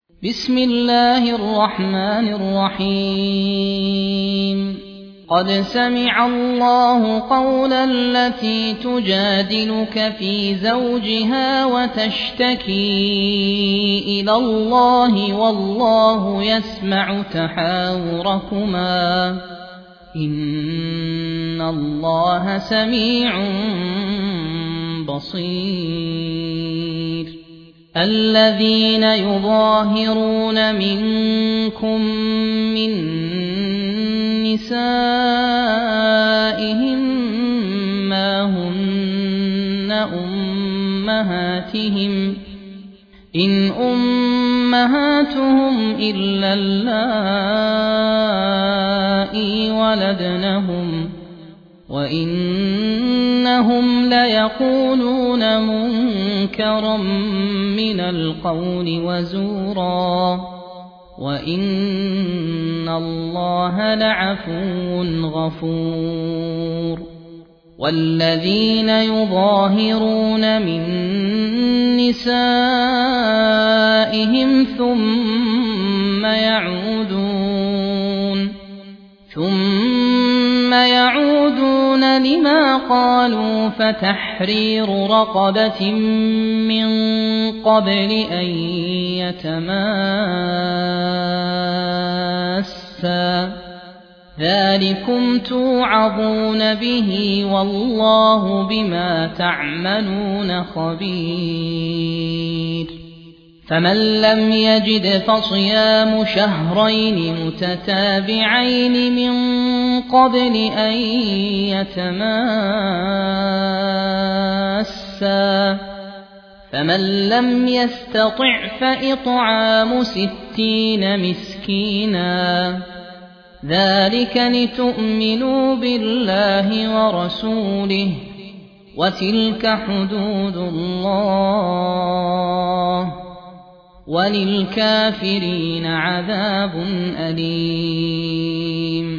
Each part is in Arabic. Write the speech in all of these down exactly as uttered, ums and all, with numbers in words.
بسم الله الرحمن الرحيم قد سمع الله قولا التي تجادلك في زوجها وتشتكي إلى الله والله يسمع تحاوركما إن الله سميع بصير الذين يظاهرون منكم من نسائهم ما هن أمهاتهم إن أمهاتهم إلا اللائي ولدنهم وإنهم ليقولون منكرا من القول وزورا وإن الله لعفو غفور والذين يظاهرون من نسائهم ثم يعودون ثم يعودون لما قالوا فتحرير رقبة من قبل أن يتماسا ذلكم توعظون به والله بما تعملون خبير فمن لم يجد فصيام شهرين متتابعين من قبل أن يتماسا فمن لم يستطع فإطعام ستين مسكينا ذلك لتؤمنوا بالله ورسوله وتلك حدود الله وللكافرين عذاب أليم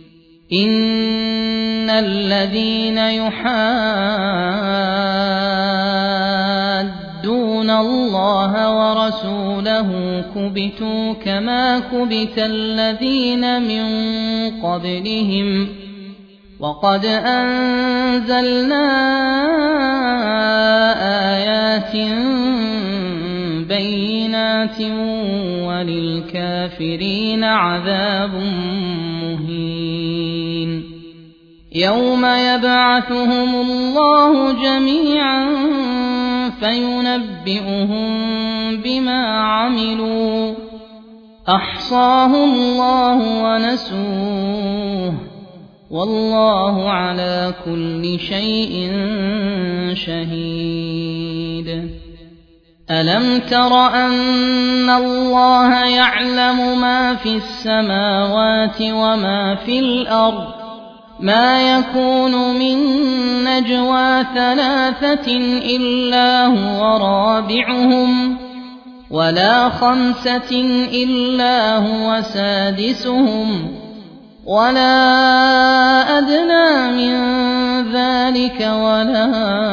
إن الذين يحادون الله ورسوله كبتوا كما كبت الذين من قبلهم وقد أنزلنا آيات بينات وللكافرين عذاب مهين يوم يبعثهم الله جميعا فينبئهم بما عملوا أحصاه الله ونسوه والله على كل شيء شهيد ألم تر أن الله يعلم ما في السماوات وما في الأرض ما يكون من نجوى ثلاثة إلا هو رابعهم ولا خمسة إلا هو سادسهم ولا أدنى من ذلك ولا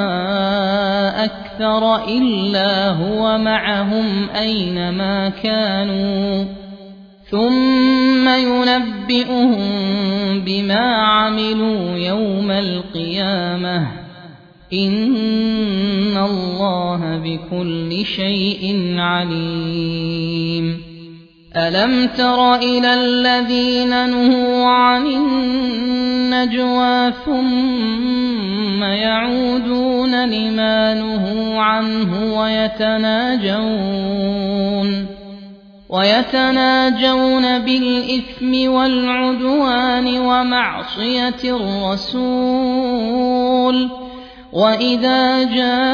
أكثر إلا هو معهم أينما كانوا ثم ينبئهم بما عملوا يوم القيامة إن الله بكل شيء عليم ألم تر إلى الذين نهوا عن النجوى ثم يعودون لما نهوا عنه ويتناجون ويتناجون بالإثم والعدوان ومعصية الرسول وإذا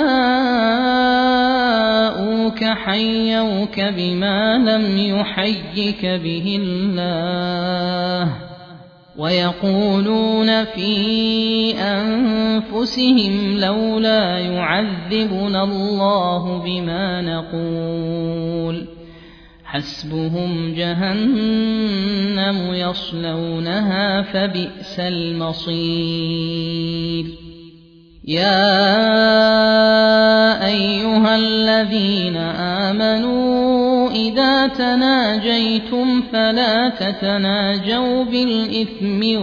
جاءوك حيوك بما لم يحيك به الله ويقولون في أنفسهم لولا يعذبنا الله بما نقول حسبهم جهنم يصلونها فبئس المصير يا أيها الذين آمنوا إذا وإذا تناجيتم فلا تتناجوا بالإثم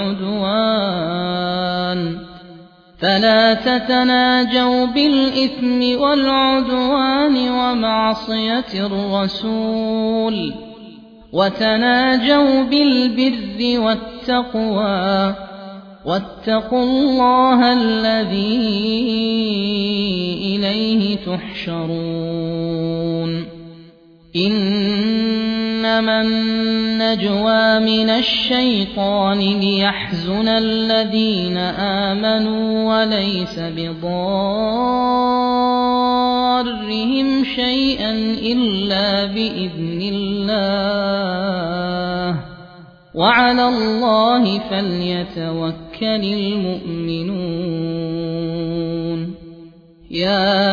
والعدوان فلا تتناجوا بالإثم والعدوان ومعصية الرسول وتناجوا بالبر والتقوى واتقوا الله الذي إليه تحشرون إنما النجوى من الشيطان ليحزن الذين آمنوا وليس بضارهم شيئا إلا بإذن الله وعلى الله فليتوكل المؤمنون يا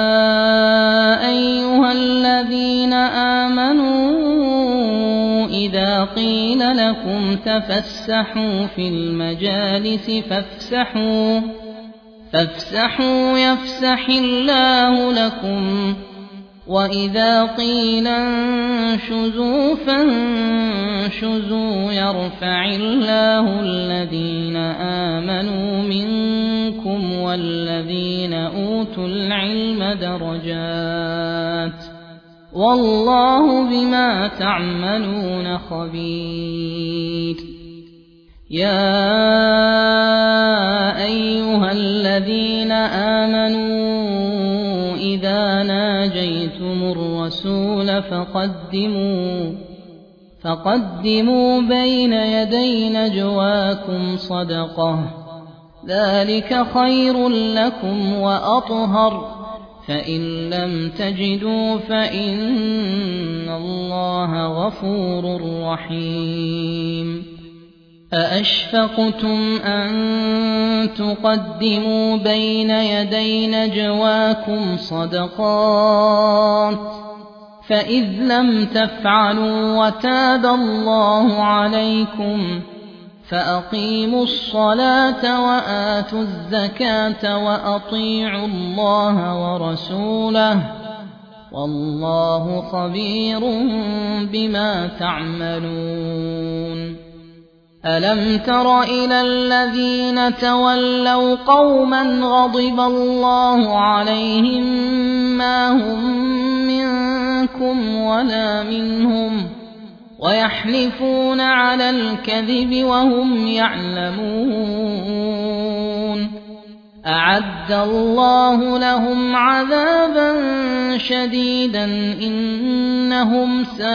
أيها الذين آمنوا إذا قيل لكم تفسحوا في المجالس فافسحوا فافسحوا يفسح الله لكم وإذا قيل انشزوا فانشزوا يرفع الله الذين آمنوا منكم والذين أوتوا العلم درجات والله بما تعملون خبير يا أيها الذين آمنوا إذا ناجيتم الرسول فقدموا فقدموا بين يدي نجواكم صدقة ذلك خير لكم وأطهر فإن لم تجدوا فإن الله غفور رحيم أأشفقتم أن تقدموا بين يدي نجواكم صدقات فإذ لم تفعلوا وتاب الله عليكم فأقيموا الصلاة وآتوا الزكاة وأطيعوا الله ورسوله والله خبير بما تعملون ألم تر إلى الذين تولوا قوما غضب الله عليهم ما هم منكم ولا منهم ويحلفون على الكذب وهم يعلمون أعد الله لهم عذابا شديدا إنهم ساء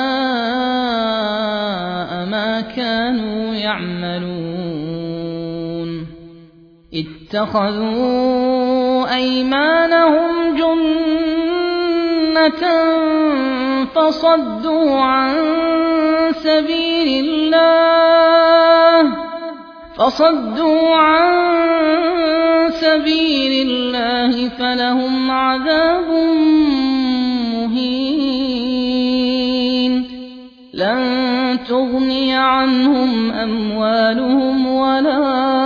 ما كانوا يعملون اتخذوا أيمانهم جنة فصدوا عن سبيل الله فصدوا عن سبيل الله فلهم عذاب مهين لن تغني عنهم أموالهم ولا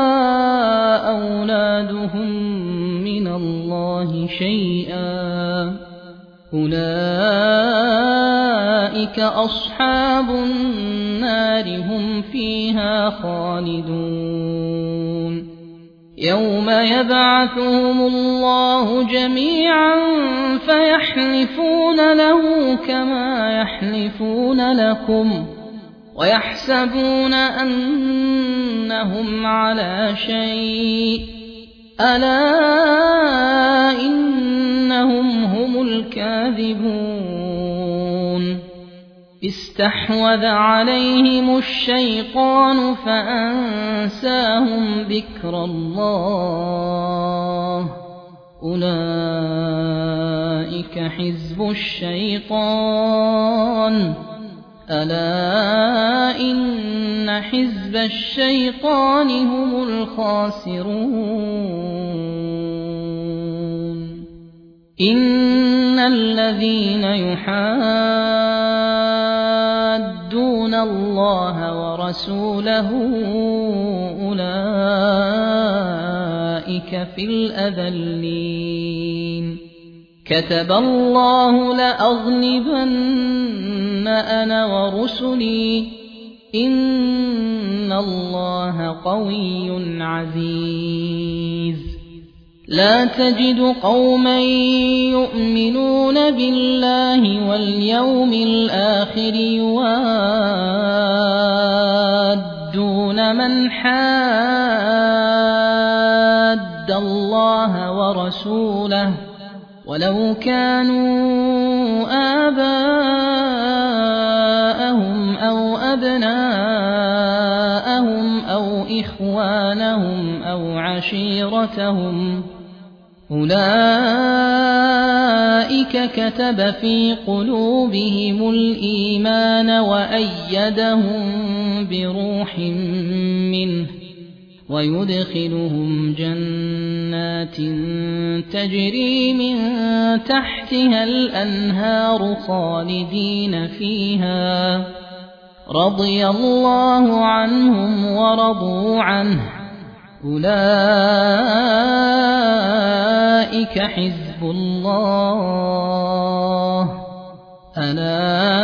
أولادهم من الله شيئا أولئك أصحاب النار هم فيها خالدون يوم يبعثهم الله جميعا فيحلفون له كما يحلفون لكم ويحسبون أنهم على شيء ألا إنهم هم الكاذبون استحوذ عليهم الشيطان فأنساهم ذكر الله أولئك حزب الشيطان ألا إن حزب الشيطان هم الخاسرون إن الذين يحادون الله ورسوله أولئك في الأذلين كتب الله لأغلبن أنا ورسلي إن الله قوي عزيز لا تجد قوما يؤمنون بالله واليوم الآخر يوادون من حاد الله ورسوله ولو كانوا آباءهم أو أبناءهم أو إخوانهم أو عشيرتهم أولئك كتب في قلوبهم الإيمان وأيدهم بروح منه ويدخلهم جنات تجري من تحتها الأنهار خالدين فيها رضي الله عنهم ورضوا عنه أولئك حزب الله ألا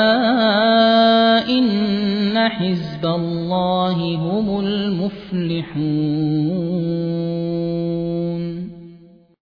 إن حزب الله هم المفلحون